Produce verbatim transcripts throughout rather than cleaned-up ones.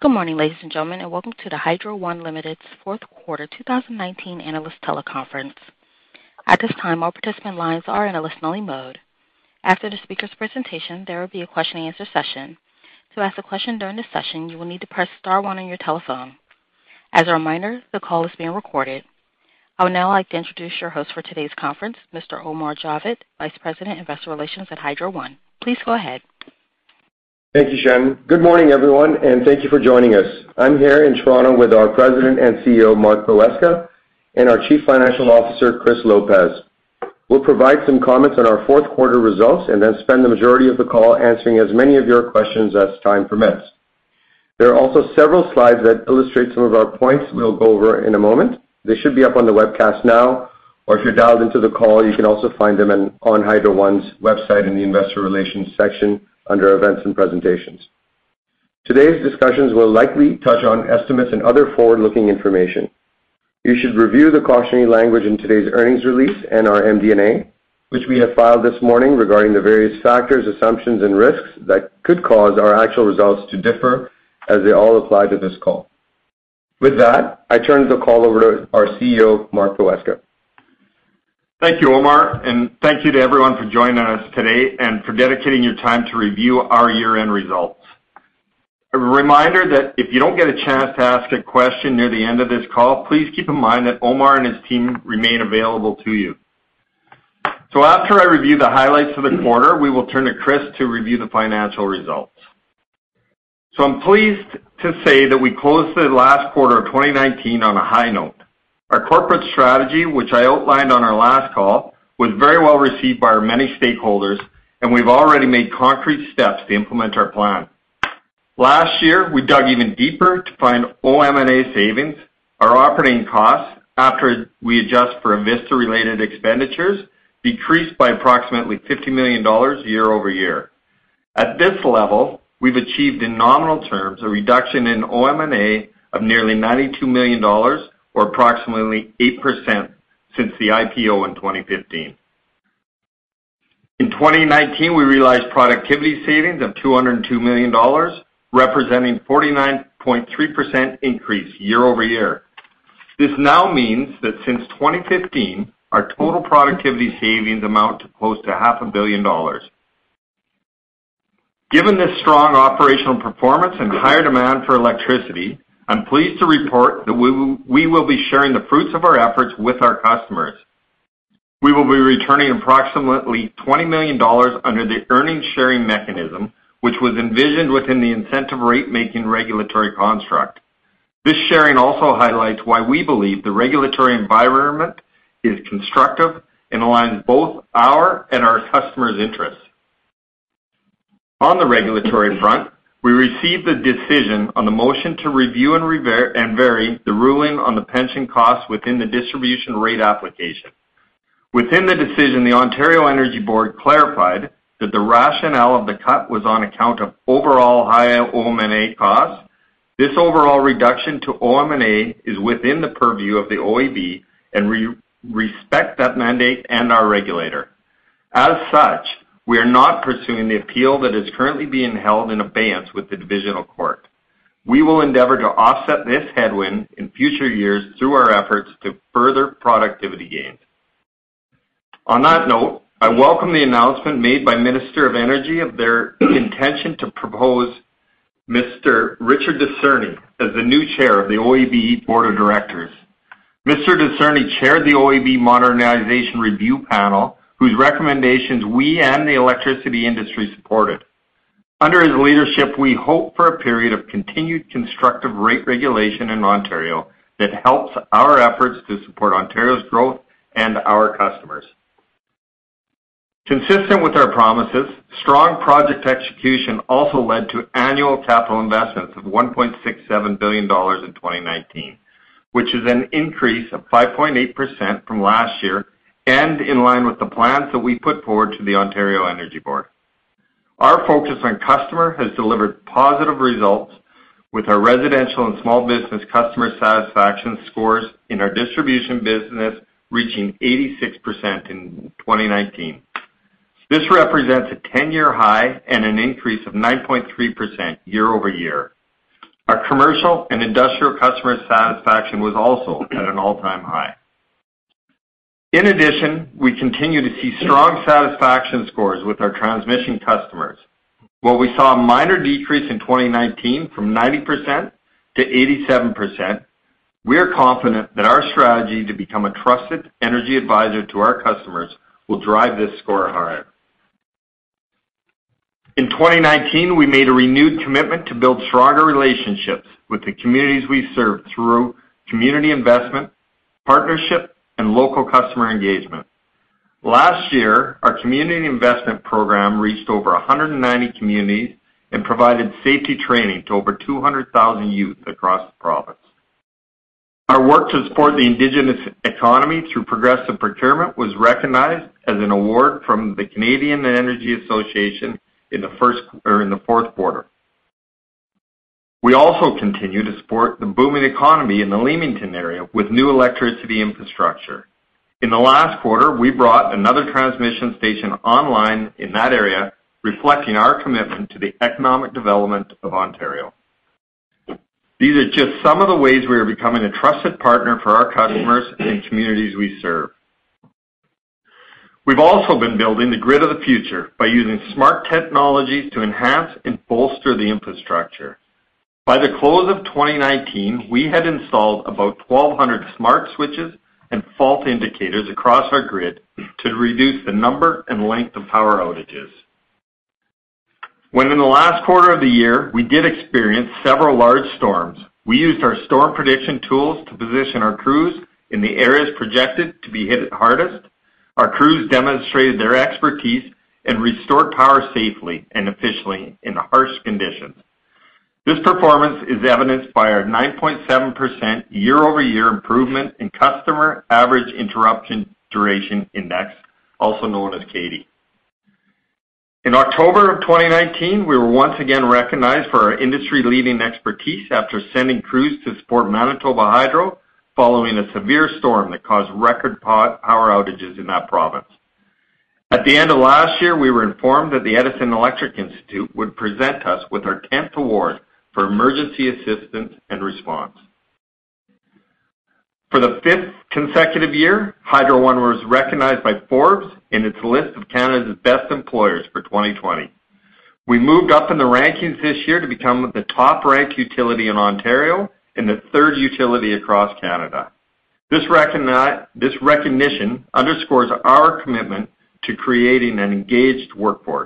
Good morning, ladies and gentlemen, and welcome to the Hydro One Limited's fourth quarter two thousand nineteen analyst teleconference. At this time, all participant lines are in a listen-only mode. After the speaker's presentation, there will be a question-and-answer session. To ask a question during this session, you will need to press star one on your telephone. As a reminder, the call is being recorded. I would now like to introduce your host for today's conference, Mister Omar Javed, Vice President, Investor Relations at Hydro One. Please go ahead. Thank you, Shannon. Good morning, everyone, and thank you for joining us. I'm here in Toronto with our President and C E O, Mark Poweska, and our Chief Financial Officer, Chris Lopez. We'll provide some comments on our fourth quarter results and then spend the majority of the call answering as many of your questions as time permits. There are also several slides that illustrate some of our points we'll go over in a moment. They should be up on the webcast now, or if you're dialed into the call, you can also find them in, on Hydro One's website in the Investor Relations section under Events and Presentations. Today's discussions will likely touch on estimates and other forward-looking information. You should review the cautionary language in today's earnings release and our M D and A, which we have filed this morning regarding the various factors, assumptions, and risks that could cause our actual results to differ as they all apply to this call. With that, I turn the call over to our C E O, Mark Poweska. Thank you, Omar, and thank you to everyone for joining us today and for dedicating your time to review our year-end results. A reminder that if you don't get a chance to ask a question near the end of this call, please keep in mind that Omar and his team remain available to you. So after I review the highlights of the quarter, we will turn to Chris to review the financial results. So I'm pleased to say that we closed the last quarter of twenty nineteen on a high note. Our corporate strategy, which I outlined on our last call, was very well received by our many stakeholders, and we've already made concrete steps to implement our plan. Last year, we dug even deeper to find O M and A savings. Our operating costs, after we adjust for Avista-related expenditures, decreased by approximately fifty million dollars year over year. At this level, we've achieved in nominal terms a reduction in O M and A of nearly ninety-two million dollars, or approximately eight percent since the I P O in twenty fifteen. In twenty nineteen, we realized productivity savings of two hundred two million dollars, representing forty-nine point three percent increase year over year. This now means that since twenty fifteen, our total productivity savings amount to close to half a billion dollars. Given this strong operational performance and higher demand for electricity, I'm pleased to report that we will, we will be sharing the fruits of our efforts with our customers. We will be returning approximately twenty million dollars under the earnings sharing mechanism, which was envisioned within the incentive rate-making regulatory construct. This sharing also highlights why we believe the regulatory environment is constructive and aligns both our and our customers' interests. On the regulatory front, we received the decision on the motion to review and, rever- and vary the ruling on the pension costs within the distribution rate application. Within the decision, the Ontario Energy Board clarified that the rationale of the cut was on account of overall high O M and A costs. This overall reduction to O M and A is within the purview of the O E B, and we respect that mandate and our regulator. As such, we are not pursuing the appeal that is currently being held in abeyance with the Divisional Court. We will endeavor to offset this headwind in future years through our efforts to further productivity gains. On that note, I welcome the announcement made by Minister of Energy of their intention to propose Mister Richard Dicerni as the new chair of the O E B Board of Directors. Mister Dicerni chaired the O E B Modernization Review Panel, whose recommendations we and the electricity industry supported. Under his leadership, we hope for a period of continued constructive rate regulation in Ontario that helps our efforts to support Ontario's growth and our customers. Consistent with our promises, strong project execution also led to annual capital investments of one point six seven billion dollars in twenty nineteen, which is an increase of five point eight percent from last year and in line with the plans that we put forward to the Ontario Energy Board. Our focus on customer has delivered positive results with our residential and small business customer satisfaction scores in our distribution business reaching eighty-six percent in twenty nineteen. This represents a ten-year high and an increase of nine point three percent year over year. Our commercial and industrial customer satisfaction was also at an all-time high. In addition, we continue to see strong satisfaction scores with our transmission customers. While we saw a minor decrease in twenty nineteen from ninety percent to eighty-seven percent, we are confident that our strategy to become a trusted energy advisor to our customers will drive this score higher. In twenty nineteen, we made a renewed commitment to build stronger relationships with the communities we serve through community investment, partnership, and local customer engagement. Last year, our community investment program reached over one hundred ninety communities and provided safety training to over two hundred thousand youth across the province. Our work to support the Indigenous economy through progressive procurement was recognized as an award from the Canadian Energy Association in the first or in the fourth quarter. We also continue to support the booming economy in the Leamington area with new electricity infrastructure. In the last quarter, we brought another transmission station online in that area, reflecting our commitment to the economic development of Ontario. These are just some of the ways we are becoming a trusted partner for our customers and communities we serve. We've also been building the grid of the future by using smart technologies to enhance and bolster the infrastructure. By the close of twenty nineteen, we had installed about twelve hundred smart switches and fault indicators across our grid to reduce the number and length of power outages. When in the last quarter of the year, we did experience several large storms, we used our storm prediction tools to position our crews in the areas projected to be hit hardest. Our crews demonstrated their expertise and restored power safely and efficiently in harsh conditions. This performance is evidenced by our nine point seven percent year-over-year improvement in Customer Average Interruption Duration Index, also known as C A D I. In October of twenty nineteen, we were once again recognized for our industry-leading expertise after sending crews to support Manitoba Hydro following a severe storm that caused record power outages in that province. At the end of last year, we were informed that the Edison Electric Institute would present us with our tenth award for emergency assistance and response. For the fifth consecutive year, Hydro One was recognized by Forbes in its list of Canada's best employers for twenty twenty. We moved up in the rankings this year to become the top-ranked utility in Ontario and the third utility across Canada. This, recogni- this recognition underscores our commitment to creating an engaged workforce.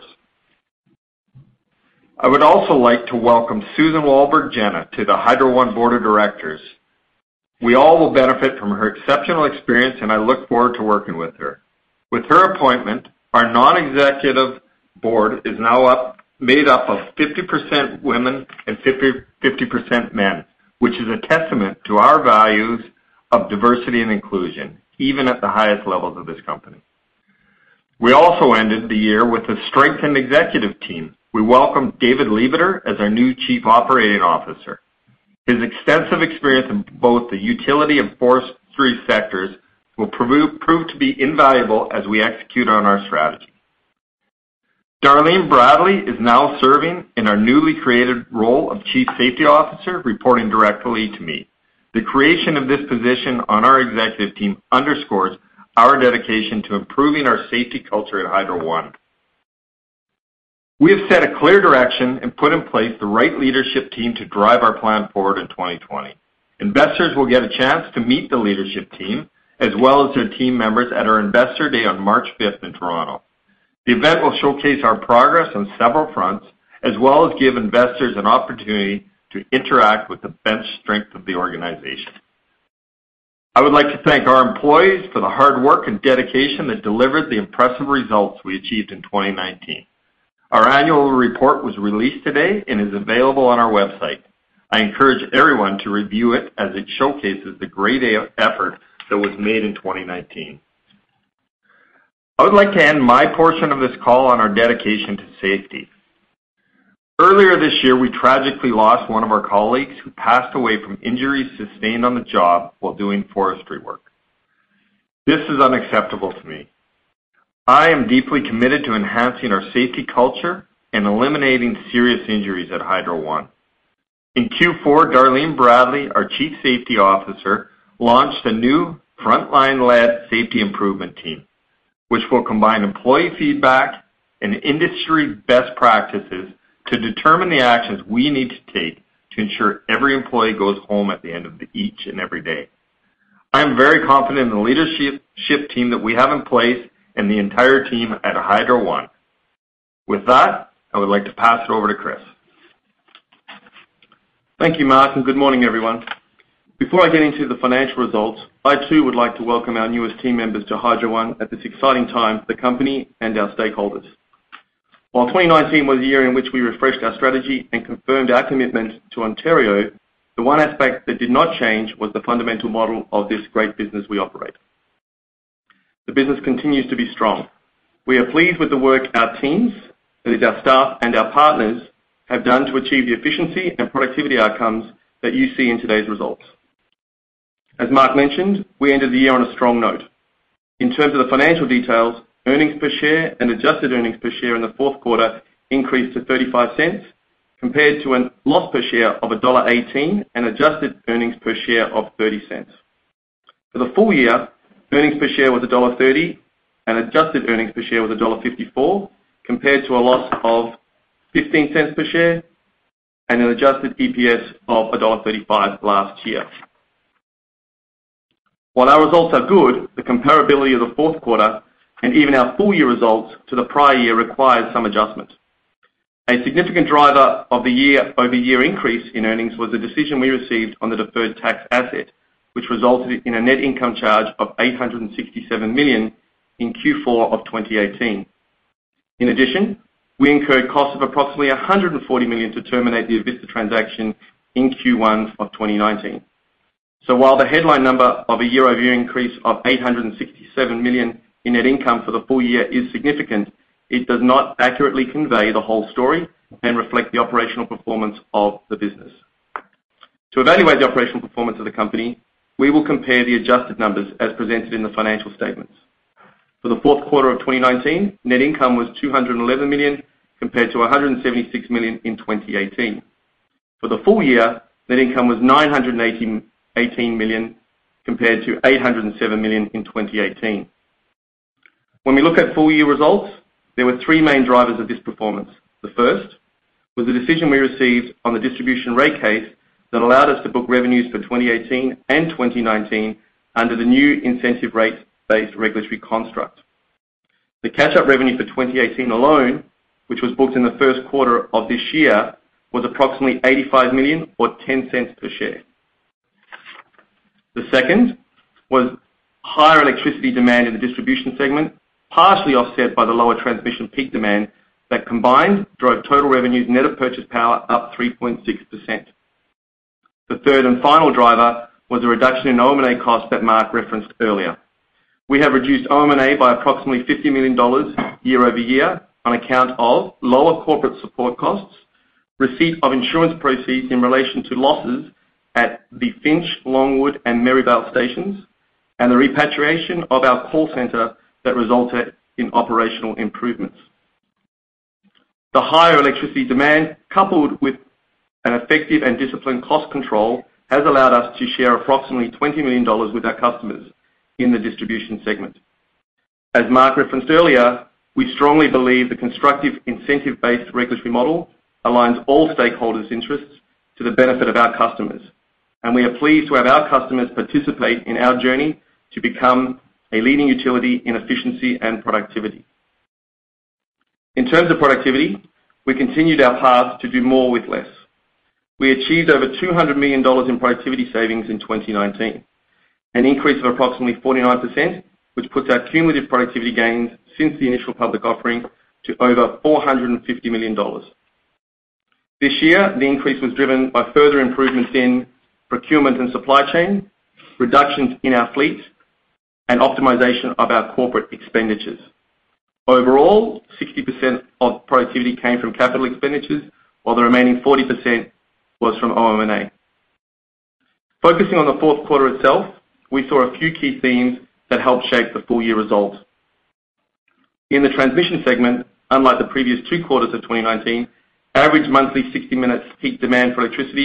I would also like to welcome Susan Wahlberg-Jenna to the Hydro One Board of Directors. We all will benefit from her exceptional experience, and I look forward to working with her. With her appointment, our non-executive board is now up, made up of fifty percent women and fifty percent men, which is a testament to our values of diversity and inclusion, even at the highest levels of this company. We also ended the year with a strengthened executive team. We welcomed David Lebeter as our new Chief Operating Officer. His extensive experience in both the utility and forestry sectors will prove, prove to be invaluable as we execute on our strategy. Darlene Bradley is now serving in our newly created role of Chief Safety Officer, reporting directly to me. The creation of this position on our executive team underscores our dedication to improving our safety culture at Hydro One. We have set a clear direction and put in place the right leadership team to drive our plan forward in twenty twenty. Investors will get a chance to meet the leadership team as well as their team members at our Investor Day on March fifth in Toronto. The event will showcase our progress on several fronts as well as give investors an opportunity to interact with the bench strength of the organization. I would like to thank our employees for the hard work and dedication that delivered the impressive results we achieved in twenty nineteen. Our annual report was released today and is available on our website. I encourage everyone to review it as it showcases the great effort that was made in twenty nineteen. I would like to end my portion of this call on our dedication to safety. Earlier this year, we tragically lost one of our colleagues who passed away from injuries sustained on the job while doing forestry work. This is unacceptable to me. I am deeply committed to enhancing our safety culture and eliminating serious injuries at Hydro One. In Q four, Darlene Bradley, our Chief Safety Officer, launched a new frontline-led safety improvement team, which will combine employee feedback and industry best practices to determine the actions we need to take to ensure every employee goes home at the end of the, each and every day. I am very confident in the leadership team that we have in place and the entire team at Hydro One. With that, I would like to pass it over to Chris. Thank you, Mark, and good morning, everyone. Before I get into the financial results, I too would like to welcome our newest team members to Hydro One at this exciting time for the company and our stakeholders. While twenty nineteen was a year in which we refreshed our strategy and confirmed our commitment to Ontario, the one aspect that did not change was the fundamental model of this great business we operate. The business continues to be strong. We are pleased with the work our teams, that is our staff and our partners, have done to achieve the efficiency and productivity outcomes that you see in today's results. As Mark mentioned, we ended the year on a strong note. In terms of the financial details, earnings per share and adjusted earnings per share in the fourth quarter increased to thirty-five cents, compared to a loss per share of one dollar eighteen and adjusted earnings per share of thirty cents. For the full year, earnings per share was one dollar thirty and adjusted earnings per share was one dollar fifty-four, compared to a loss of fifteen cents per share and an adjusted E P S of one dollar thirty-five last year. While our results are good, the comparability of the fourth quarter and even our full-year results to the prior year requires some adjustment. A significant driver of the year-over-year increase in earnings was the decision we received on the deferred tax asset, which resulted in a net income charge of eight hundred sixty-seven million dollars in Q four of twenty eighteen. In addition, we incurred costs of approximately one hundred forty million dollars to terminate the Avista transaction in Q one of twenty nineteen. So while the headline number of a year-over-year increase of eight hundred sixty-seven million dollars in net income for the full year is significant, it does not accurately convey the whole story and reflect the operational performance of the business. To evaluate the operational performance of the company, we will compare the adjusted numbers as presented in the financial statements. For the fourth quarter of twenty nineteen, net income was two hundred eleven million dollars compared to one hundred seventy-six million dollars in twenty eighteen. For the full year, net income was nine hundred eighteen million dollars compared to eight hundred seven million dollars in twenty eighteen. When we look at full-year results, there were three main drivers of this performance. The first was the decision we received on the distribution rate case that allowed us to book revenues for twenty eighteen and twenty nineteen under the new incentive rate-based regulatory construct. The catch-up revenue for twenty eighteen alone, which was booked in the first quarter of this year, was approximately eighty-five million dollars or ten cents per share. The second was higher electricity demand in the distribution segment, partially offset by the lower transmission peak demand that combined drove total revenues net of purchase power up three point six percent. The third and final driver was a reduction in O M and A costs that Mark referenced earlier. We have reduced O M and A by approximately fifty million dollars year over year on account of lower corporate support costs, receipt of insurance proceeds in relation to losses at the Finch, Longwood and Maryvale stations, and the repatriation of our call centre that resulted in operational improvements. The higher electricity demand, coupled with an effective and disciplined cost control, has allowed us to share approximately twenty million dollars with our customers in the distribution segment. As Mark referenced earlier, we strongly believe the constructive incentive-based regulatory model aligns all stakeholders' interests to the benefit of our customers, and we are pleased to have our customers participate in our journey to become a leading utility in efficiency and productivity. In terms of productivity, we continued our path to do more with less. We achieved over two hundred million dollars in productivity savings in twenty nineteen, an increase of approximately forty-nine percent, which puts our cumulative productivity gains since the initial public offering to over four hundred fifty million dollars. This year, the increase was driven by further improvements in procurement and supply chain, reductions in our fleet, and optimization of our corporate expenditures. Overall, sixty percent of productivity came from capital expenditures, while the remaining forty percent was from O M and A. Focusing on the fourth quarter itself, we saw a few key themes that helped shape the full-year results. In the transmission segment, unlike the previous two quarters of twenty nineteen, average monthly sixty minutes peak demand for electricity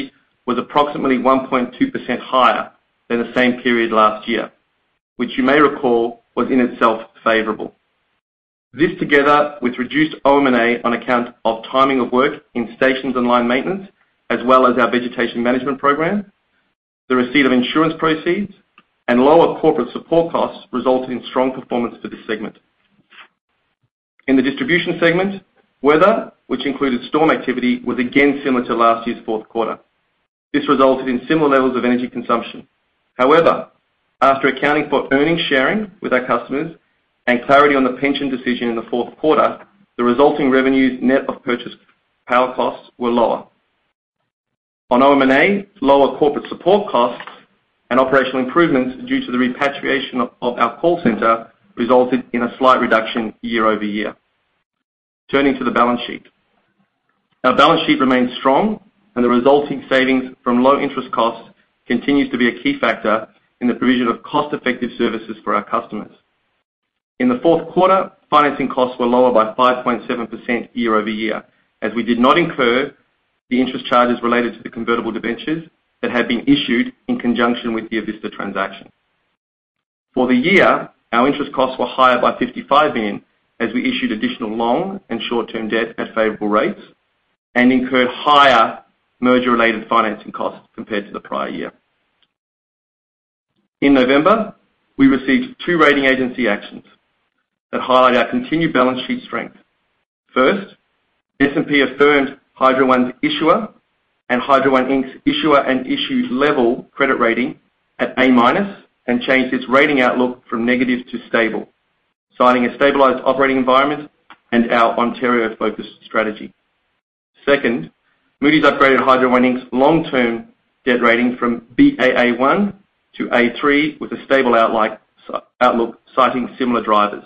was approximately one point two percent higher than the same period last year, which you may recall was in itself favourable. This, together with reduced O M and A on account of timing of work in stations and line maintenance, as well as our vegetation management program, the receipt of insurance proceeds, and lower corporate support costs resulted in strong performance for this segment. In the distribution segment, weather, which included storm activity, was again similar to last year's fourth quarter. This resulted in similar levels of energy consumption. However, after accounting for earnings sharing with our customers and clarity on the pension decision in the fourth quarter, the resulting revenues net of purchase power costs were lower. On O M and A, lower corporate support costs and operational improvements due to the repatriation of, of our call centre resulted in a slight reduction year over year. Turning to the balance sheet. Our balance sheet remains strong, and the resulting savings from low interest costs continues to be a key factor in the provision of cost-effective services for our customers. In the fourth quarter, financing costs were lower by five point seven percent year over year, as we did not incur the interest charges related to the convertible debentures that had been issued in conjunction with the Avista transaction. For the year, our interest costs were higher by fifty-five million dollars as we issued additional long and short-term debt at favourable rates and incurred higher merger-related financing costs compared to the prior year. In November, we received two rating agency actions that highlight our continued balance sheet strength. First, S and P affirmed Hydro One's issuer and Hydro One Incorporated's issuer and issue level credit rating at A minus and changed its rating outlook from negative to stable, citing a stabilised operating environment and our Ontario-focused strategy. Second, Moody's upgraded Hydro One Incorporated's long-term debt rating from B A A one to A three with a stable outlook, citing similar drivers.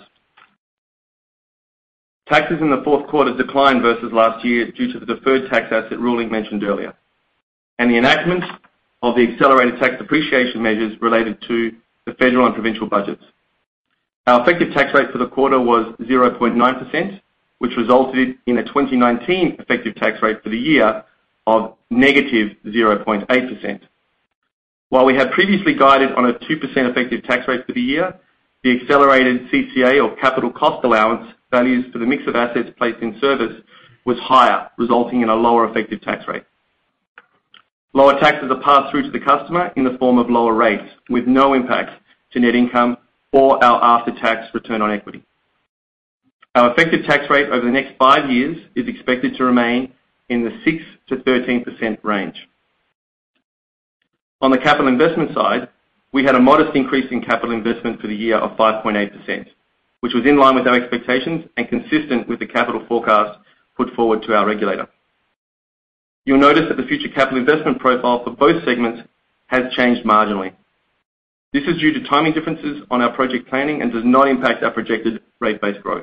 Taxes in the fourth quarter declined versus last year due to the deferred tax asset ruling mentioned earlier, and the enactment of the accelerated tax depreciation measures related to the federal and provincial budgets. Our effective tax rate for the quarter was zero point nine percent, which resulted in a twenty nineteen effective tax rate for the year of negative zero point eight percent. While we had previously guided on a two percent effective tax rate for the year, the accelerated C C A, or capital cost allowance, values for the mix of assets placed in service was higher, resulting in a lower effective tax rate. Lower taxes are passed through to the customer in the form of lower rates, with no impact to net income or our after-tax return on equity. Our effective tax rate over the next five years is expected to remain in the six to thirteen percent range. On the capital investment side, we had a modest increase in capital investment for the year of five point eight percent, which was in line with our expectations and consistent with the capital forecast put forward to our regulator. You'll notice that the future capital investment profile for both segments has changed marginally. This is due to timing differences on our project planning and does not impact our projected rate-based growth.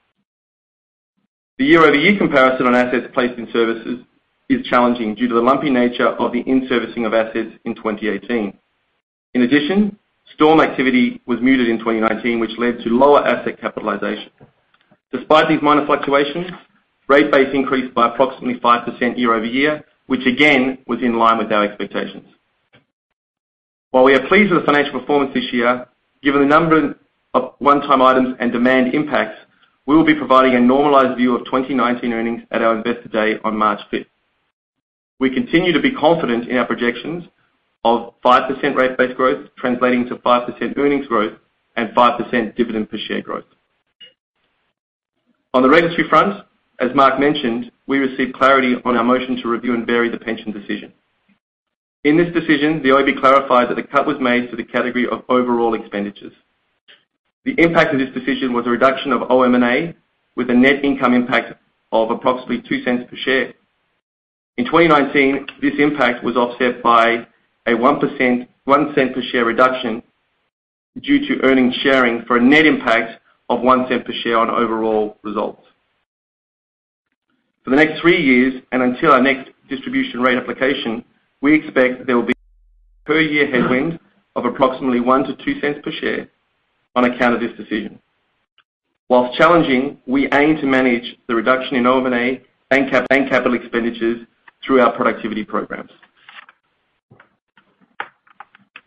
The year-over-year comparison on assets placed in services is challenging due to the lumpy nature of the in-servicing of assets in twenty eighteen. In addition, storm activity was muted in twenty nineteen, which led to lower asset capitalization. Despite these minor fluctuations, rate base increased by approximately five percent year over year, which again was in line with our expectations. While we are pleased with the financial performance this year, given the number of one-time items and demand impacts, we will be providing a normalised view of twenty nineteen earnings at our Investor Day on March fifth. We continue to be confident in our projections of five percent rate-based growth, translating to five percent earnings growth and five percent dividend per share growth. On the regulatory front, as Mark mentioned, we received clarity on our motion to review and vary the pension decision. In this decision, the O E B clarified that the cut was made to the category of overall expenditures. The impact of this decision was a reduction of O M and A with a net income impact of approximately two cents per share. In twenty nineteen, this impact was offset by a one percent, one cent per share reduction due to earnings sharing for a net impact of one cent per share on overall results. For the next three years and until our next distribution rate application, we expect there will be a per year headwind of approximately one to two cents per share on account of this decision. Whilst challenging, we aim to manage the reduction in O M and A and, cap and capital expenditures through our productivity programs.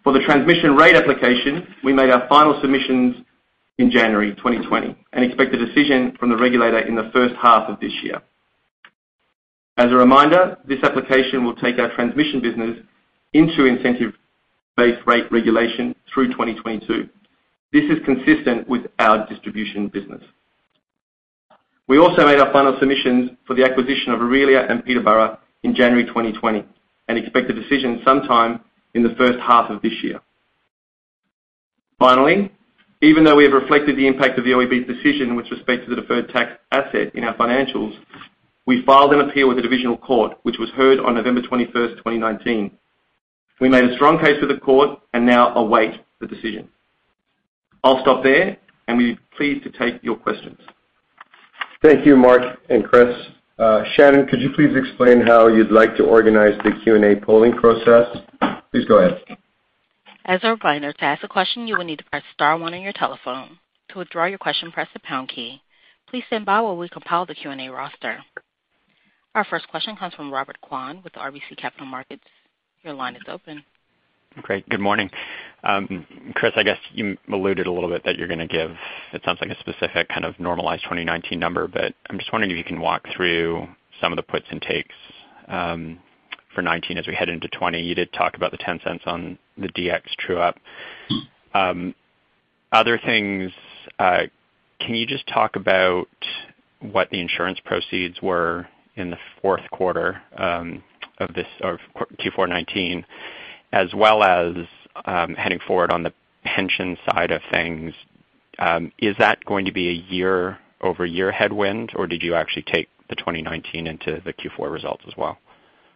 For the transmission rate application, we made our final submissions in January twenty twenty and expect a decision from the regulator in the first half of this year. As a reminder, this application will take our transmission business into incentive-based rate regulation through twenty twenty-two. This is consistent with our distribution business. We also made our final submissions for the acquisition of Orillia and Peterborough in January twenty twenty and expect a decision sometime in the first half of this year. Finally, even though we have reflected the impact of the O E B's decision with respect to the deferred tax asset in our financials, we filed an appeal with the Divisional Court, which was heard on November twenty-first, twenty nineteen. We made a strong case with the court and now await the decision. I'll stop there and we'd be pleased to take your questions. Thank you, Mark and Chris. Uh, Shannon, could you please explain how you'd like to organize the Q and A polling process? Please go ahead. As a reminder, to ask a question, you will need to press star one on your telephone. To withdraw your question, press the pound key. Please stand by while we compile the Q and A roster. Our first question comes from Robert Kwan with R B C Capital Markets. Your line is open. Great. Good morning. Um, Chris, I guess you alluded a little bit that you're going to give, it sounds like a specific kind of normalized twenty nineteen number, but I'm just wondering if you can walk through some of the puts and takes um, for nineteen as we head into twenty. You did talk about the ten cents on the D X true-up. Um, other things, uh, can you just talk about what the insurance proceeds were in the fourth quarter um, of this, or Q four nineteen, as well as um, heading forward on the pension side of things? Um, is that going to be a year-over-year headwind, or did you actually take the twenty nineteen into the Q four results as well?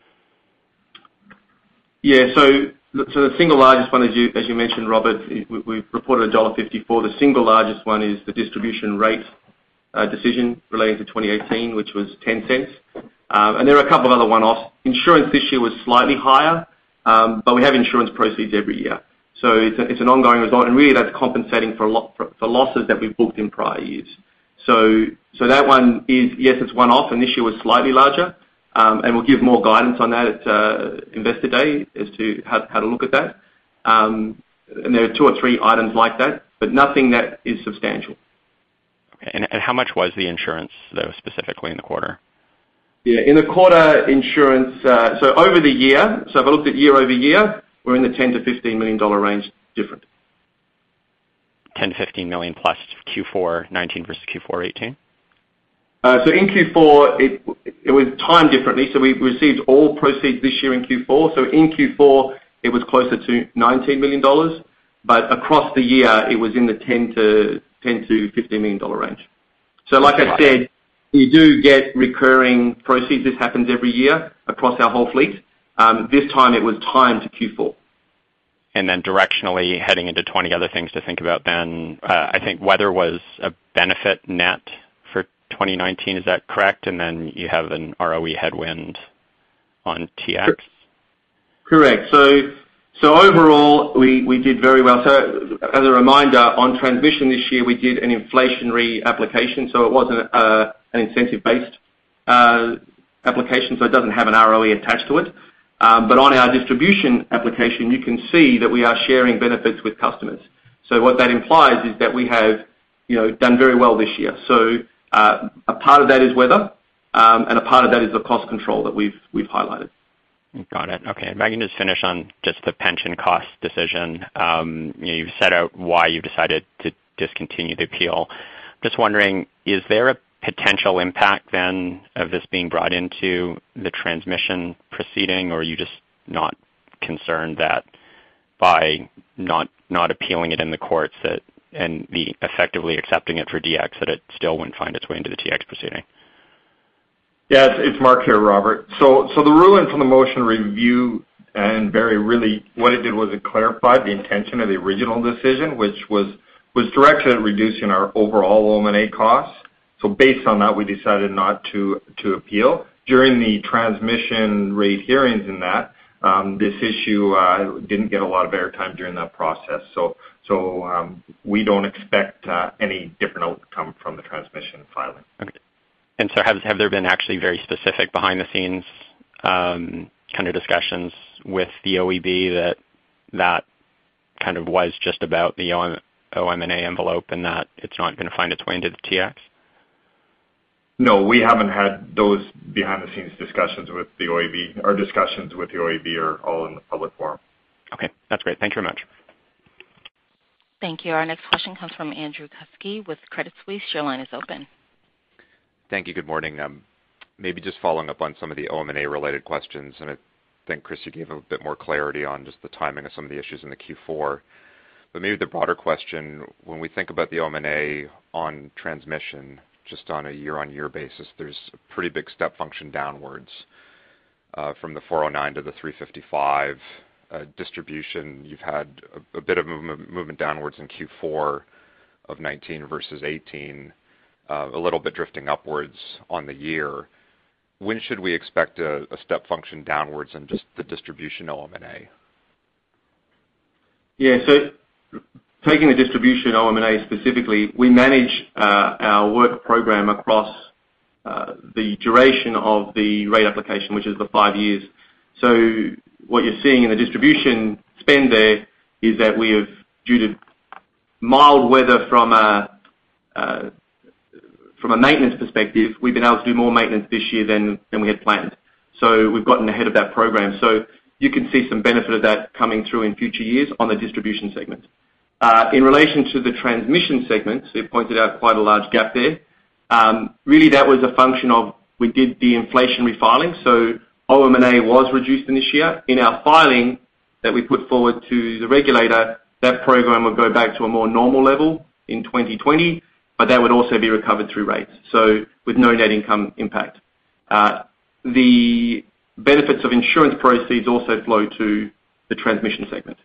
Yeah, so so the single largest one, as you as you mentioned, Robert, we, we've reported one dollar fifty-four. The single largest one is the distribution rate uh, decision relating to twenty eighteen, which was ten cents. Um, and there are a couple of other one-offs. Insurance this year was slightly higher, um, but we have insurance proceeds every year. So it's, a, it's an ongoing result, and really that's compensating for, lo- for, for losses that we've booked in prior years. So so that one is, yes, it's one-off, and this year was slightly larger. Um, and we'll give more guidance on that at uh, Investor Day as to how, how to look at that. Um, and there are two or three items like that, but nothing that is substantial. Okay. And, and how much was the insurance, though, specifically in the quarter? Yeah, in the quarter, insurance, uh, so over the year, so if I looked at year over year, we're in the ten to fifteen million dollars range different. ten to fifteen million plus Q four nineteen versus Q four eighteen? Uh, so in Q four, it, it was timed differently. So we received all proceeds this year in Q four. So in Q four, it was closer to nineteen million dollars. But across the year, it was in the ten to fifteen million dollars range. So like I said, you do get recurring proceeds. This happens every year across our whole fleet. Um, this time it was timed to Q four. And then directionally heading into twenty other things to think about then, uh, I think weather was a benefit net for twenty nineteen, is that correct? And then you have an R O E headwind on T X? Correct. So so overall, we, we did very well. So as a reminder, on transmission this year, we did an inflationary application, so it wasn't uh, an incentive-based uh, application, so it doesn't have an R O E attached to it. Um, but on our distribution application, you can see that we are sharing benefits with customers. So what that implies is that we have, you know, done very well this year. So uh, a part of that is weather, um, and a part of that is the cost control that we've we've highlighted. Got it. Okay. If I can just finish on just the pension cost decision. Um, you know, you've set out why you decided to discontinue the appeal. Just wondering, is there a potential impact then of this being brought into the transmission proceeding, or are you just not concerned that by not not appealing it in the courts that and the effectively accepting it for D X that it still wouldn't find its way into the T X proceeding? Yeah, it's, it's Mark here, Robert. So, so the ruling from the motion review and Barry really, what it did was it clarified the intention of the original decision, which was was directed at reducing our overall O M and A costs. So based on that, we decided not to to appeal. During the transmission rate hearings in that, um, this issue uh, didn't get a lot of airtime during that process. So, so um, we don't expect uh, any different outcome from the transmission filing. Okay. And so have, have there been actually very specific behind-the-scenes um, kind of discussions with the O E B that that kind of was just about the O M and A envelope and that it's not going to find its way into the T X? No, we haven't had those behind-the-scenes discussions with the O E B. Our discussions with the O E B are all in the public forum. Okay, that's great. Thank you very much. Thank you. Our next question comes from Andrew Kuske with Credit Suisse. Your line is open. Thank you. Good morning. Um, maybe just following up on some of the O M and A related questions, and I think, Chris, you gave a bit more clarity on just the timing of some of the issues in the Q four. But maybe the broader question, when we think about the O M and A on transmission, just on a year-on-year basis, there's a pretty big step function downwards uh, from the four oh nine to the three fifty-five. Uh, distribution, you've had a, a bit of movement, movement downwards in Q four of nineteen versus eighteen, uh, a little bit drifting upwards on the year. When should we expect a, a step function downwards in just the distribution O M and A? Yeah, so taking the distribution O M and A specifically, we manage uh, our work program across uh, the duration of the rate application, which is the five years. So what you're seeing in the distribution spend there is that we have, due to mild weather from a uh, from a maintenance perspective, we've been able to do more maintenance this year than, than we had planned. So we've gotten ahead of that program. So you can see some benefit of that coming through in future years on the distribution segment. Uh, in relation to the transmission segment, so you pointed out quite a large gap there. Um, really, that was a function of we did the inflation refiling, so O M and A was reduced in this year. In our filing that we put forward to the regulator, that program would go back to a more normal level in twenty twenty, but that would also be recovered through rates, so with no net income impact. Uh, the benefits of insurance proceeds also flow to the transmission segment.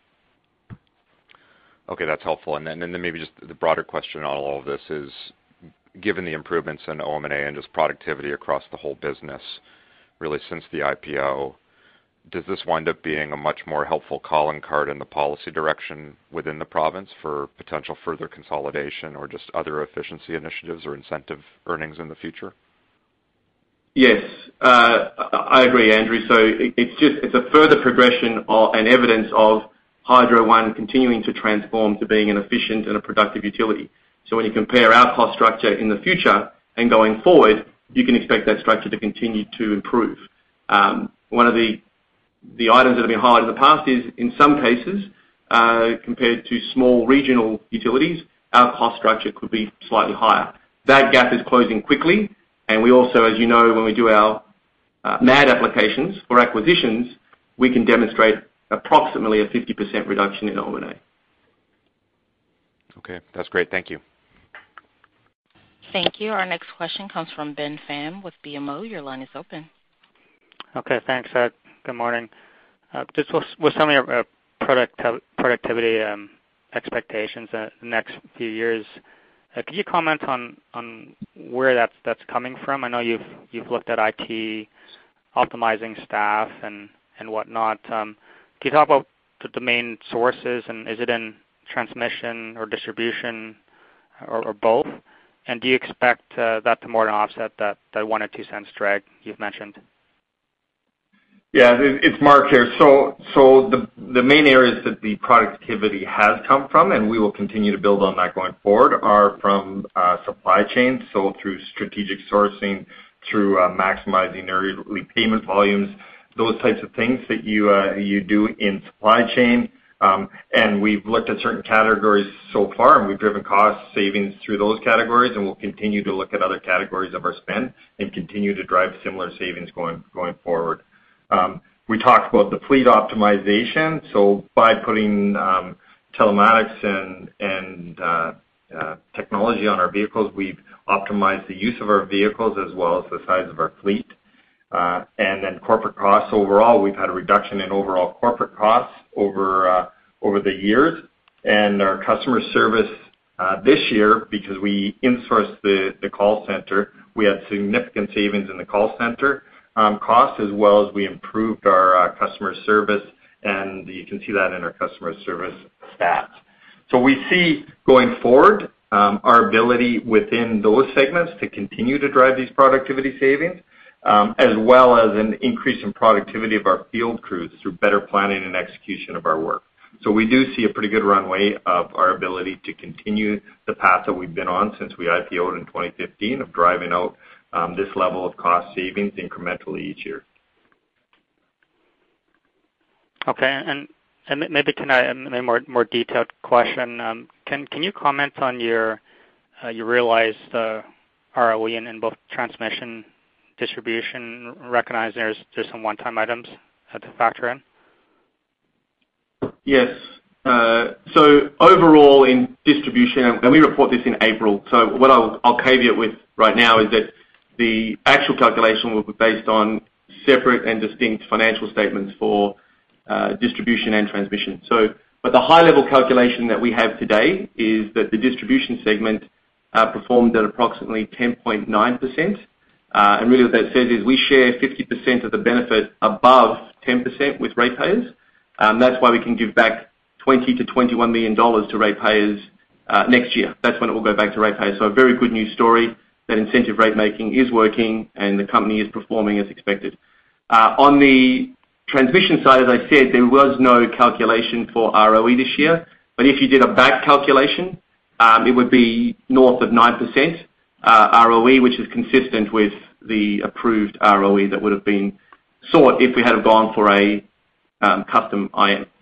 Okay, that's helpful. And then, and then maybe just the broader question on all of this is, given the improvements in O M and A and just productivity across the whole business, really since the I P O, does this wind up being a much more helpful calling card in the policy direction within the province for potential further consolidation or just other efficiency initiatives or incentive earnings in the future? Yes, uh, I agree, Andrew. So it's just it's a further progression of, and evidence of Hydro One continuing to transform to being an efficient and a productive utility. So when you compare our cost structure in the future and going forward, you can expect that structure to continue to improve. Um, one of the the items that have been highlighted in the past is, in some cases, uh, compared to small regional utilities, our cost structure could be slightly higher. That gap is closing quickly, and we also, as you know, when we do our uh, M A D applications for acquisitions, we can demonstrate approximately a fifty percent reduction in O M and A. Okay, that's great. Thank you. Thank you. Our next question comes from Ben Pham with B M O. Your line is open. Okay, thanks. Uh, good morning. Uh, just with, with some of your uh, product, productivity um, expectations uh, the next few years, uh, could you comment on, on where that's that's coming from? I know you've you've looked at I T, optimizing staff and and whatnot. Um, can you talk about the, the main sources, and is it in transmission or distribution or, or both? And do you expect uh, that to more than offset that, that one or two cents drag you've mentioned? Yeah, it's Mark here. So, so the the main areas that the productivity has come from, and we will continue to build on that going forward, are from uh, supply chain. So through strategic sourcing, through uh, maximizing early payment volumes, those types of things that you uh, you do in supply chain. Um, and we've looked at certain categories so far, and we've driven cost savings through those categories, and we'll continue to look at other categories of our spend and continue to drive similar savings going going forward. Um, we talked about the fleet optimization, so by putting um, telematics and, and uh, uh, technology on our vehicles, we've optimized the use of our vehicles as well as the size of our fleet. Uh, and then corporate costs overall, we've had a reduction in overall corporate costs over uh, over the years. And our customer service uh, this year, because we insourced the, the call center, we had significant savings in the call center um, costs, as well as we improved our uh, customer service, and you can see that in our customer service stats. So we see going forward um, our ability within those segments to continue to drive these productivity savings, Um, as well as an increase in productivity of our field crews through better planning and execution of our work. So we do see a pretty good runway of our ability to continue the path that we've been on since we I P O'd in twenty fifteen of driving out um, this level of cost savings incrementally each year. Okay, and, and maybe can I, a more more detailed question? Um, can can you comment on your uh, you realized uh, R O E in, in both transmission, distribution? Recognize there's there's some one-time items to factor in. Yes. Uh, so overall in distribution, and we report this in April. So what I'll, I'll caveat with right now is that the actual calculation will be based on separate and distinct financial statements for uh, distribution and transmission. So, but the high-level calculation that we have today is that the distribution segment uh, performed at approximately ten point nine percent. Uh, and really what that says is we share fifty percent of the benefit above ten percent with ratepayers. Um, that's why we can give back twenty to twenty-one million dollars to ratepayers uh, next year. That's when it will go back to ratepayers. So a very good news story that incentive rate making is working and the company is performing as expected. Uh, on the transmission side, as I said, there was no calculation for R O E this year, but if you did a back calculation, um, it would be north of nine percent uh, R O E, which is consistent with the approved R O E that would have been sought if we had have gone for a um, custom I M.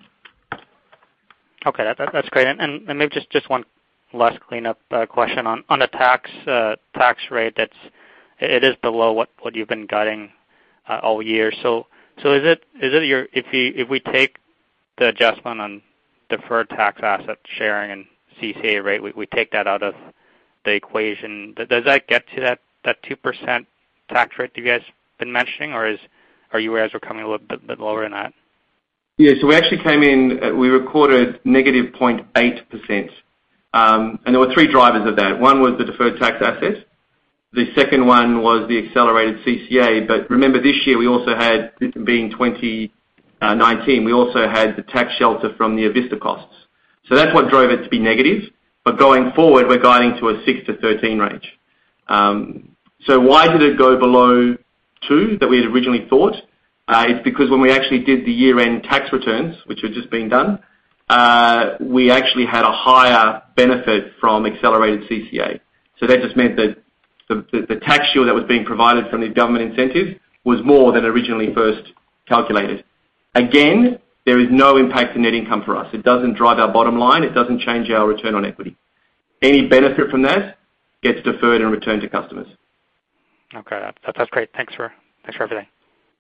Okay, that, that, that's great. And, and maybe just, just one last cleanup uh, question on, on the tax uh, tax rate. That's it is below what, what you've been guiding uh, all year. So so is it is it your if you if we take the adjustment on deferred tax asset sharing and C C A rate, we, we take that out of the equation. Does that get to that that two percent tax rate that you guys been mentioning, or is are you guys were coming a little bit, bit lower than that? Yeah, so we actually came in, uh, we recorded negative zero point eight percent. Um, and there were three drivers of that. One was the deferred tax asset. The second one was the accelerated C C A. But remember, this year we also had, being twenty nineteen, we also had the tax shelter from the Avista costs. So that's what drove it to be negative. But going forward, we're guiding to a six to thirteen range. Um, so why did it go below two that we had originally thought? Uh, it's because when we actually did the year-end tax returns, which had just been done, uh, we actually had a higher benefit from accelerated C C A. So that just meant that the, the, the tax shield that was being provided from the government incentives was more than originally first calculated. Again, there is no impact to net income for us. It doesn't drive our bottom line. It doesn't change our return on equity. Any benefit from that gets deferred and returned to customers. Okay, that, that's great. Thanks for thanks for everything.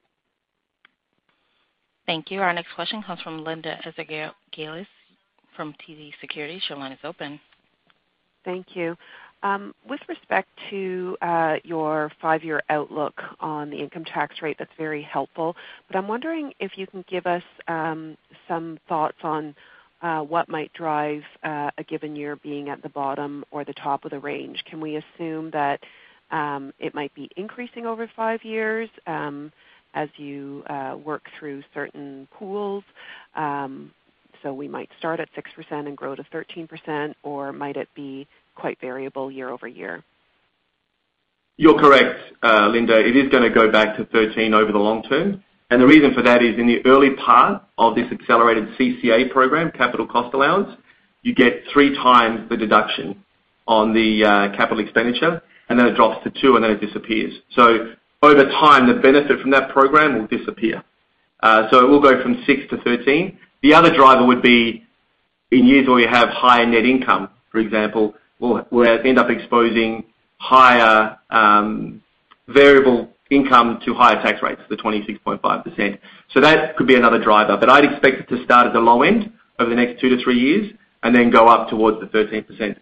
Thank you. Our next question comes from Linda Ezergailis from T D Securities. Your line is open. Thank you. Um, with respect to uh, your five-year outlook on the income tax rate, that's very helpful. But I'm wondering if you can give us um, some thoughts on uh, what might drive uh, a given year being at the bottom or the top of the range. Can we assume that um, it might be increasing over five years? Um, as you uh, work through certain pools. Um, so we might start at six percent and grow to thirteen percent, or might it be quite variable year over year? You're correct, uh, Linda. It is going to go back to thirteen over the long term. And the reason for that is in the early part of this accelerated C C A program, capital cost allowance, you get three times the deduction on the uh, capital expenditure, and then it drops to two, and then it disappears. So over time, the benefit from that program will disappear. Uh, so it will go from six to thirteen. The other driver would be in years where we have higher net income, for example, we'll, we'll end up exposing higher um, variable income to higher tax rates, the twenty-six point five percent. So that could be another driver. But I'd expect it to start at the low end over the next two to three years and then go up towards the thirteen percent.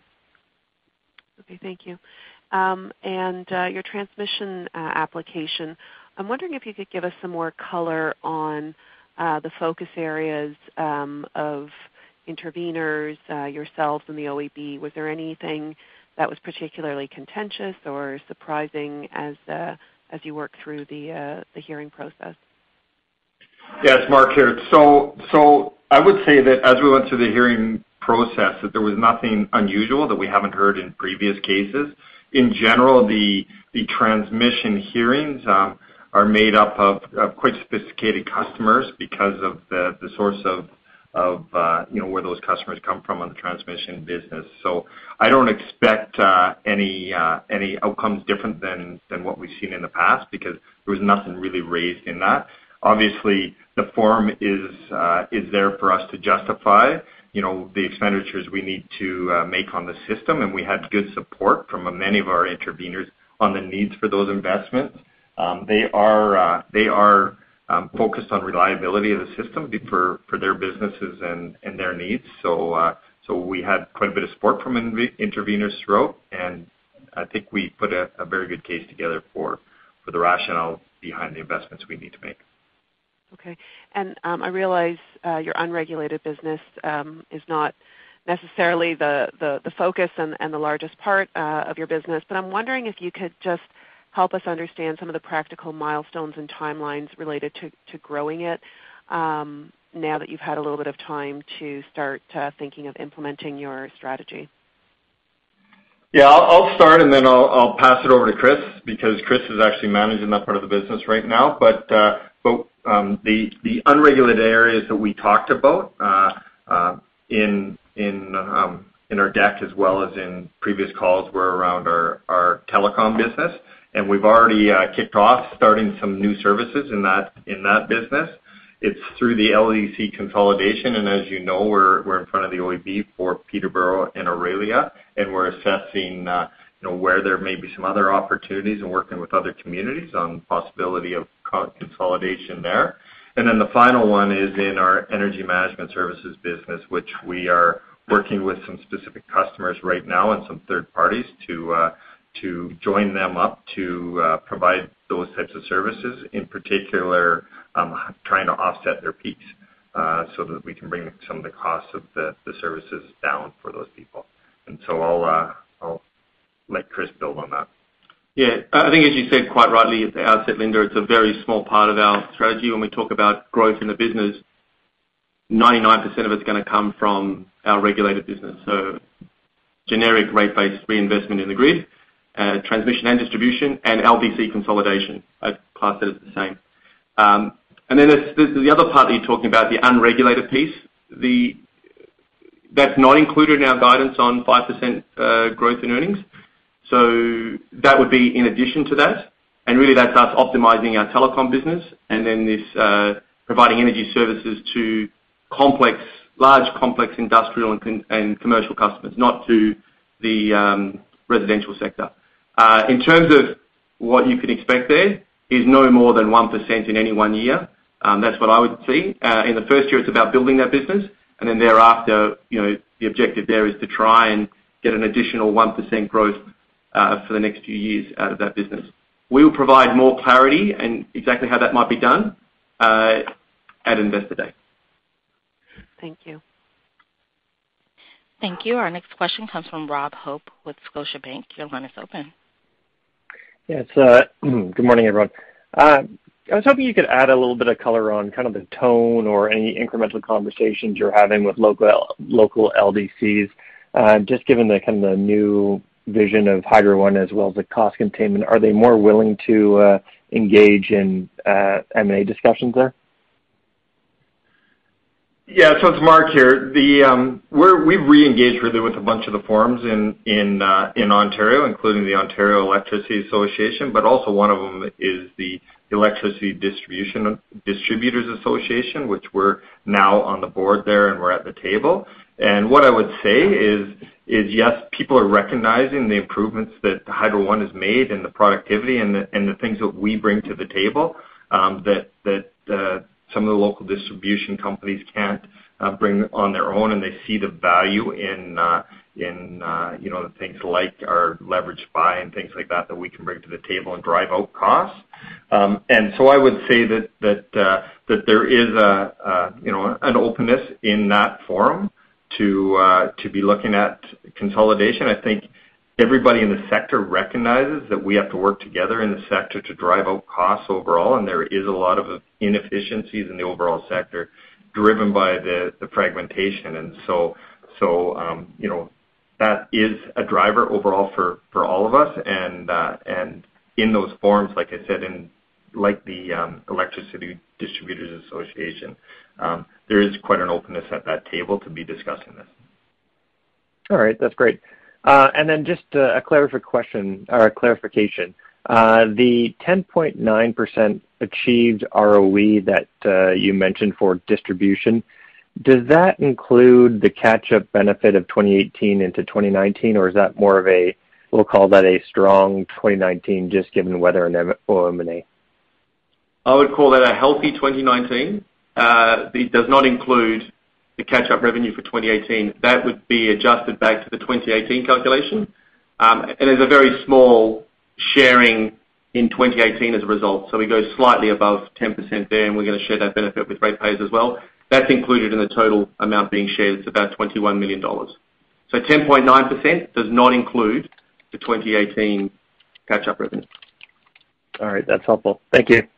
Okay, thank you. Um, and uh, your transmission uh, application, I'm wondering if you could give us some more color on uh, the focus areas um, of interveners, uh, yourselves, and the O E B. Was there anything that was particularly contentious or surprising as uh, as you work through the uh, the hearing process? Yes, Mark here. So, so I would say that as we went through the hearing process, that there was nothing unusual that we haven't heard in previous cases. In general, the the transmission hearings um, are made up of, of quite sophisticated customers because of the, the source of, of uh, you know where those customers come from on the transmission business. So I don't expect uh, any uh, any outcomes different than than what we've seen in the past, because there was nothing really raised in that. Obviously, the form is uh, is there for us to justify you know the expenditures we need to uh, make on the system, and we had good support from many of our interveners on the needs for those investments. Um, they are uh, they are um, focused on reliability of the system for, for their businesses and, and their needs. So uh, so we had quite a bit of support from interveners throughout, and I think we put a, a very good case together for, for the rationale behind the investments we need to make. Okay. And um, I realize uh, your unregulated business um, is not necessarily the, the, the focus and, and the largest part uh, of your business, but I'm wondering if you could just help us understand some of the practical milestones and timelines related to, to growing it um, now that you've had a little bit of time to start uh, thinking of implementing your strategy. Yeah, I'll, I'll start and then I'll, I'll pass it over to Chris, because Chris is actually managing that part of the business right now. But uh, but um, the the unregulated areas that we talked about uh, uh, in in um, in our deck as well as in previous calls were around our our telecom business, and we've already uh, kicked off starting some new services in that in that business. It's through the L D C consolidation, and as you know, we're we're in front of the O E B for Peterborough and Aurelia, and we're assessing uh, you know where there may be some other opportunities and working with other communities on the possibility of consolidation there. And then the final one is in our energy management services business, which we are working with some specific customers right now and some third parties to uh, to join them up to uh, provide those types of services, in particular um, trying to offset their peaks uh, so that we can bring some of the costs of the, the services down for those people. And so I'll, uh, I'll let Chris build on that. Yeah, I think as you said quite rightly at the outset, Linda, it's a very small part of our strategy. When we talk about growth in the business, ninety-nine percent of it's going to come from our regulated business. So generic rate-based reinvestment in the grid, Uh, transmission and distribution, and L D C consolidation. I class it as the same. Um, and then there's, there's the other part that you're talking about, the unregulated piece. The That's not included in our guidance on five percent uh, growth in earnings. So that would be in addition to that. And really that's us optimizing our telecom business, and then this uh, providing energy services to complex, large complex industrial and, con- and commercial customers, not to the um, residential sector. Uh, in terms of what you can expect there is no more than one percent in any one year. Um, that's what I would see. Uh, in the first year, it's about building that business, and then thereafter, you know, the objective there is to try and get an additional one percent growth uh, for the next few years out of that business. We will provide more clarity and exactly how that might be done uh, at Investor Day. Thank you. Thank you. Our next question comes from Rob Hope with Scotiabank. Your line is open. Yes. Uh, good morning, everyone. Uh, I was hoping you could add a little bit of color on kind of the tone or any incremental conversations you're having with local local L D Cs, uh, just given the kind of the new vision of Hydro One as well as the cost containment. Are they more willing to uh, engage in uh, M and A discussions there? Yeah, so it's Mark here. The um, we're we've re-engaged really with a bunch of the forums in in uh, in Ontario, including the Ontario Electricity Association, but also one of them is the Electricity Distribution Distributors Association, which we're now on the board there and we're at the table. And what I would say is is yes, people are recognizing the improvements that Hydro One has made and the productivity and the and the things that we bring to the table um, that that. Uh, some of the local distribution companies can't uh, bring on their own, and they see the value in uh, in uh, you know things like our leverage buy and things like that that we can bring to the table and drive out costs. Um, and so I would say that that uh, that there is a, a you know an openness in that forum to uh, to be looking at consolidation. I think everybody in the sector recognizes that we have to work together in the sector to drive out costs overall, and there is a lot of inefficiencies in the overall sector driven by the, the fragmentation. And so, so um, you know, that is a driver overall for, for all of us. And uh, and in those forums, like I said, in like the um, Electricity Distributors Association, um, there is quite an openness at that table to be discussing this. All right, that's great. Uh, and then just uh, a clarification question or a clarification. Uh, the ten point nine percent achieved R O E that uh, you mentioned for distribution, does that include the catch-up benefit of twenty eighteen into twenty nineteen, or is that more of a, we'll call that a strong twenty nineteen just given weather and O M and A? I would call that a healthy twenty nineteen. Uh, it does not include the catch-up revenue for twenty eighteen. That would be adjusted back to the twenty eighteen calculation. Um, and there's a very small sharing in twenty eighteen as a result. So we go slightly above ten percent there, and we're going to share that benefit with ratepayers as well. That's included in the total amount being shared. It's about twenty-one million dollars. So ten point nine percent does not include the twenty eighteen catch-up revenue. All right, that's helpful. Thank you.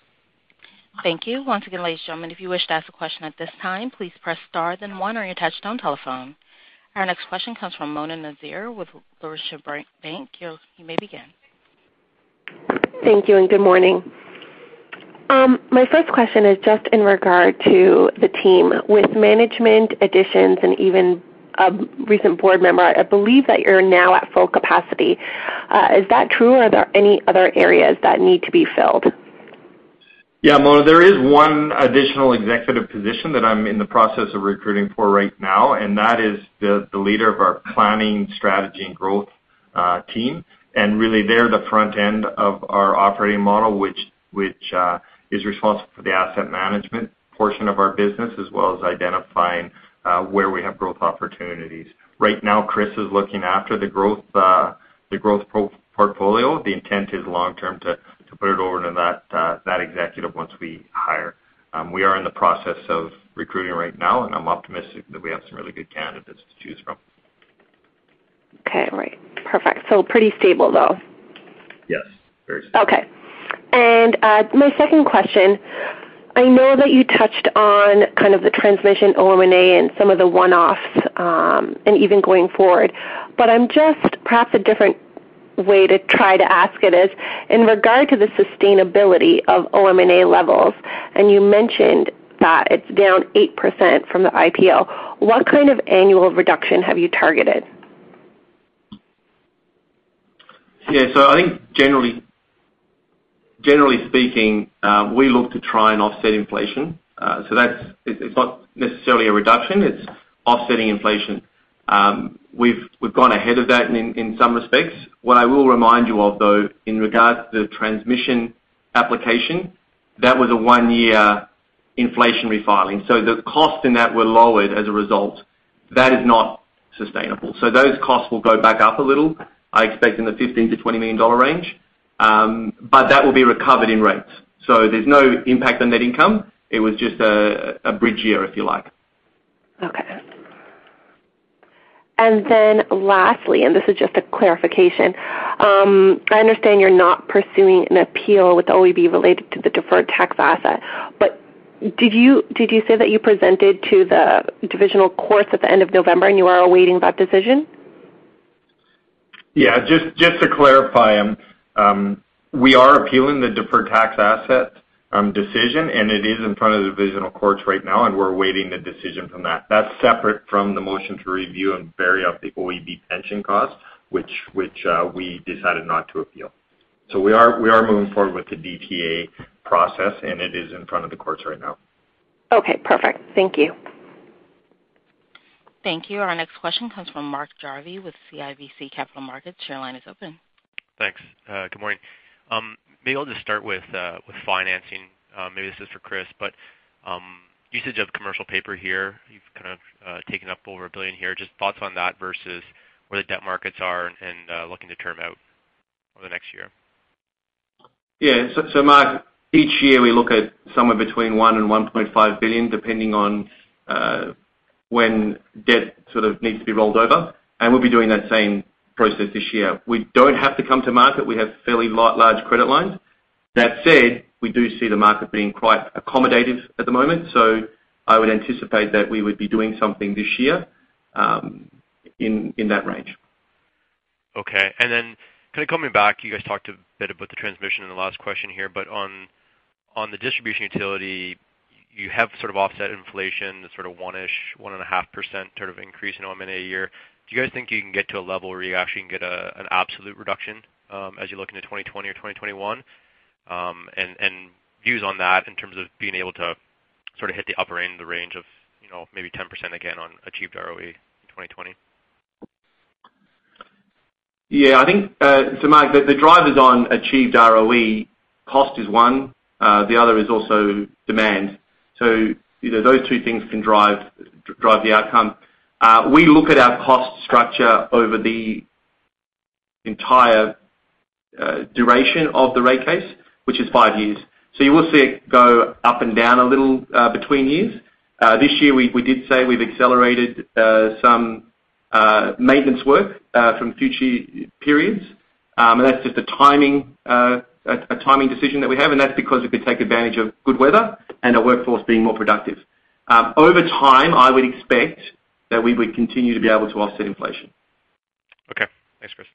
Thank you. Once again, ladies and gentlemen, if you wish to ask a question at this time, please press star then one on your touch-tone telephone. Our next question comes from Mona Nazir with Laurentian Bank. You may begin. Thank you and good morning. Um, my first question is just in regard to the team. With management additions and even a recent board member, I believe that you're now at full capacity. Uh, is that true, or are there any other areas that need to be filled? Yeah, Mona, there is one additional executive position that I'm in the process of recruiting for right now, and that is the, the leader of our planning, strategy, and growth uh, team. And really, they're the front end of our operating model, which which uh, is responsible for the asset management portion of our business, as well as identifying uh, where we have growth opportunities. Right now, Chris is looking after the growth uh, the growth pro- portfolio. The intent is long term to to put it over to that uh, that executive once we hire. Um, we are in the process of recruiting right now, and I'm optimistic that we have some really good candidates to choose from. Okay, right. Perfect. So pretty stable, though. Yes, very stable. Okay. And uh, my second question, I know that you touched on kind of the transmission O M and A and some of the one-offs um, and even going forward, but I'm just perhaps a different way to try to ask it is in regard to the sustainability of O M and A levels, and you mentioned that it's down eight percent from the I P O. What kind of annual reduction have you targeted? Yeah, so I think generally, generally speaking, um, we look to try and offset inflation. Uh, so that's it's not necessarily a reduction; it's offsetting inflation. Um, we've we've gone ahead of that in, in some respects. What I will remind you of, though, in regards to the transmission application, that was a one-year inflation refiling. So the costs in that were lowered as a result. That is not sustainable. So those costs will go back up a little. I expect in the fifteen to twenty million dollars range, um, but that will be recovered in rates. So there's no impact on net income. It was just a, a bridge year, if you like. Okay. And then lastly, and this is just a clarification, um, I understand you're not pursuing an appeal with the O E B related to the deferred tax asset, but did you did you say that you presented to the divisional courts at the end of November and you are awaiting that decision? Yeah, just just to clarify, um, um, we are appealing the deferred tax asset um, decision, and it is in front of the divisional courts right now, and we're awaiting the decision from that. That's separate from the motion to review and vary up the O E B pension costs, which which uh, we decided not to appeal. So we are we are moving forward with the D T A process, and it is in front of the courts right now. Okay, perfect. Thank you. Thank you. Our next question comes from Mark Jarvi with C I B C Capital Markets. Your line is open. Thanks. Uh, good morning. Um, maybe I'll just start with uh, with financing. Uh, maybe this is for Chris, but um, usage of commercial paper here, you've kind of uh, taken up over a billion here. Just thoughts on that versus where the debt markets are and uh, looking to term out over the next year. Yeah, so, so Mark, each year we look at somewhere between one and one point five billion, depending on uh, when debt sort of needs to be rolled over, and we'll be doing that same process this year. We don't have to come to market. We have fairly large credit lines. That said, we do see the market being quite accommodative at the moment, so I would anticipate that we would be doing something this year um, in in that range. Okay, and then kind of coming back, you guys talked a bit about the transmission in the last question here, but on on the distribution utility, you have sort of offset inflation, the sort of one-ish, one and a half percent sort of increase in O M and A a year. Do you guys think you can get to a level where you actually can get a, an absolute reduction um, as you look into twenty twenty or twenty twenty-one? Um, and, and views on that in terms of being able to sort of hit the upper end of the range of, you know, maybe ten percent again on achieved R O E in twenty twenty? Yeah, I think, uh, so Mark, the, the drivers on achieved R O E, cost is one, uh, the other is also demand. So, you know, those two things can drive drive the outcome. Uh, we look at our cost structure over the entire uh, duration of the rate case, which is five years. So you will see it go up and down a little uh, between years. Uh, this year we, we did say we've accelerated uh, some uh, maintenance work uh, from future periods, um, and that's just a timing uh, a, a timing decision that we have, and that's because we could take advantage of good weather and our workforce being more productive. Um, over time, I would expect that we would continue to be able to offset inflation. Okay. Thanks, Chris.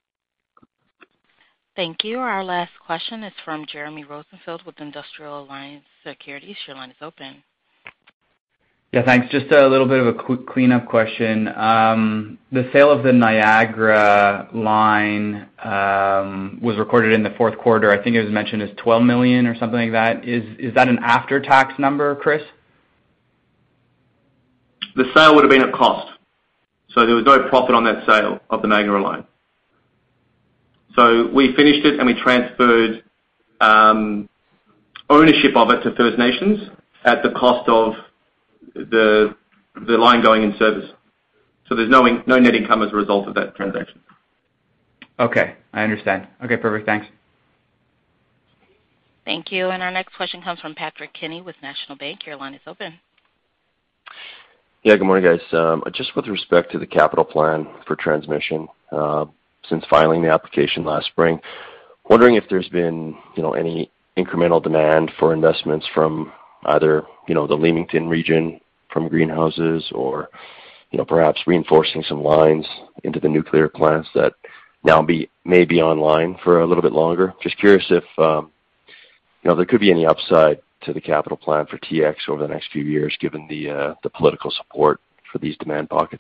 Thank you. Our last question is from Jeremy Rosenfield with Industrial Alliance Securities. Your line is open. Yeah, thanks. Just a little bit of a quick cleanup question. Um, the sale of the Niagara line um, was recorded in the fourth quarter. I think it was mentioned as twelve million dollars or something like that. Is is that an after-tax number, Chris? The sale would have been at cost. So there was no profit on that sale of the Niagara line. So we finished it and we transferred um, ownership of it to First Nations at the cost of the the line going in service. So there's no in, no net income as a result of that transaction. Okay, I understand. Okay, perfect. Thanks. Thank you. And our next question comes from Patrick Kenny with National Bank. Your line is open. Yeah, good morning, guys. Um, just with respect to the capital plan for transmission, uh, since filing the application last spring, wondering if there's been, you know, any incremental demand for investments from either, you know, the Leamington region, from greenhouses, or, you know, perhaps reinforcing some lines into the nuclear plants that now be may be online for a little bit longer. Just curious if, um, you know, there could be any upside to the capital plan for T X over the next few years, given the uh, the political support for these demand pockets.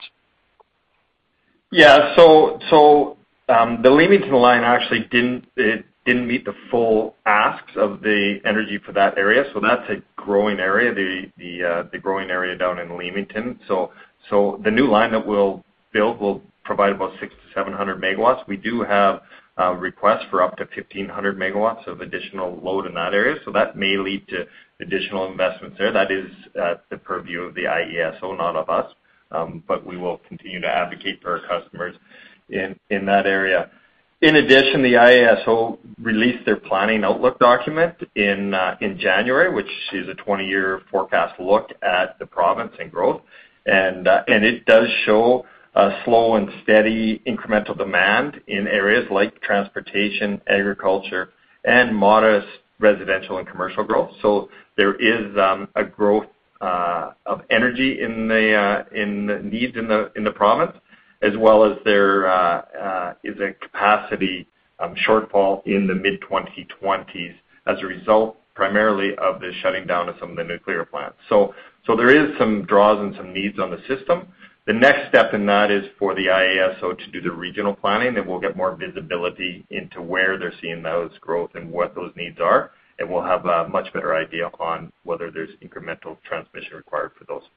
Yeah, so so um, the Leamington line actually didn't it didn't meet the full asks of the energy for that area. So that's a growing area, the the uh, the growing area down in Leamington. So so the new line that we'll build will provide about six to seven hundred megawatts. We do have uh, requests for up to fifteen hundred megawatts of additional load in that area. So that may lead to additional investments there. That is at the purview of the I E S O, not of us. Um, but we will continue to advocate for our customers in in that area. In addition, the I E S O released their planning outlook document in uh, in January, which is a twenty-year forecast look at the province and growth, and uh, and it does show a slow and steady incremental demand in areas like transportation, agriculture, and modest residential and commercial growth. So there is um, a growth uh, of energy in the uh, in the needs in the in the province, as well as there uh, uh, is a capacity um, shortfall in the mid twenty twenties as a result primarily of the shutting down of some of the nuclear plants. So, so there is some draws and some needs on the system. The next step in that is for the I E S O to do the regional planning, and we'll get more visibility into where they're seeing those growth and what those needs are, and we'll have a much better idea on whether there's incremental transmission required for those.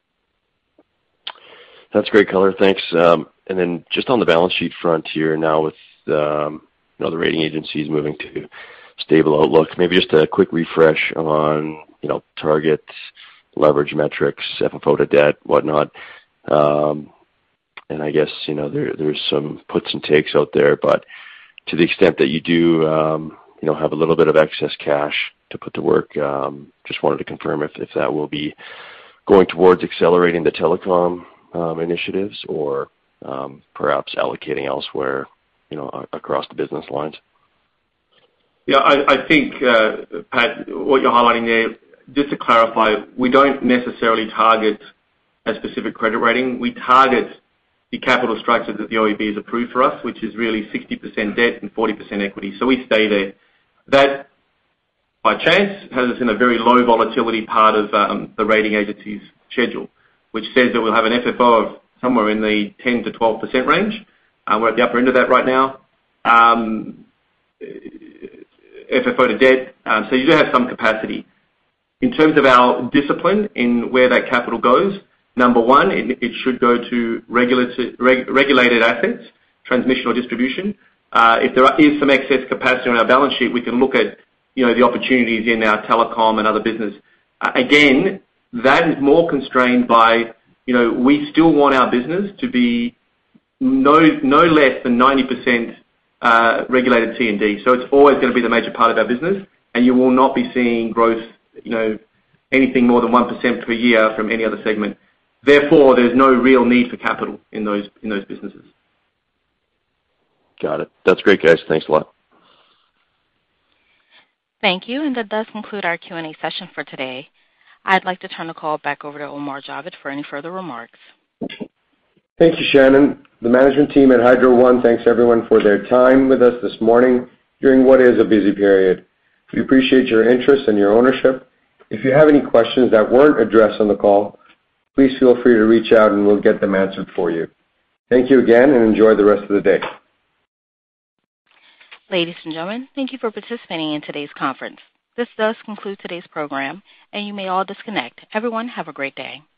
That's great color. Thanks. Um, and then just on the balance sheet front here now with um, you know, the rating agencies moving to stable outlook, maybe just a quick refresh on, you know, target leverage metrics, F F O to debt, whatnot. Um, and I guess, you know, there, there's some puts and takes out there, but to the extent that you do, um, you know, have a little bit of excess cash to put to work, um, just wanted to confirm if, if that will be going towards accelerating the telecom um, initiatives or um, perhaps allocating elsewhere, you know, across the business lines. Yeah, I, I think, uh, Pat, what you're highlighting there, just to clarify, we don't necessarily target a specific credit rating. We target the capital structure that the O E B has approved for us, which is really sixty percent debt and forty percent equity. So we stay there. That by chance has us in a very low volatility part of um, the rating agency's schedule, which says that we'll have an F F O of somewhere in the ten to twelve percent range. Um, we're at the upper end of that right now. Um, F F O to debt, um, so you do have some capacity. In terms of our discipline in where that capital goes, number one, it, it should go to regulated, reg, regulated assets, transmission or distribution. Uh, if there is some excess capacity on our balance sheet, we can look at, you know, the opportunities in our telecom and other business. Uh, again, that is more constrained by, you know, we still want our business to be no no less than ninety percent uh, regulated T and D. So it's always going to be the major part of our business, and you will not be seeing growth, you know, anything more than one percent per year from any other segment. Therefore, there's no real need for capital in those in those businesses. Got it. That's great, guys. Thanks a lot. Thank you, and that does conclude our Q and A session for today. I'd like to turn the call back over to Omar Javed for any further remarks. Thank you, Shannon. The management team at Hydro One thanks everyone for their time with us this morning during what is a busy period. We appreciate your interest and your ownership. If you have any questions that weren't addressed on the call, please feel free to reach out and we'll get them answered for you. Thank you again and enjoy the rest of the day. Ladies and gentlemen, thank you for participating in today's conference. This does conclude today's program, and you may all disconnect. Everyone, have a great day.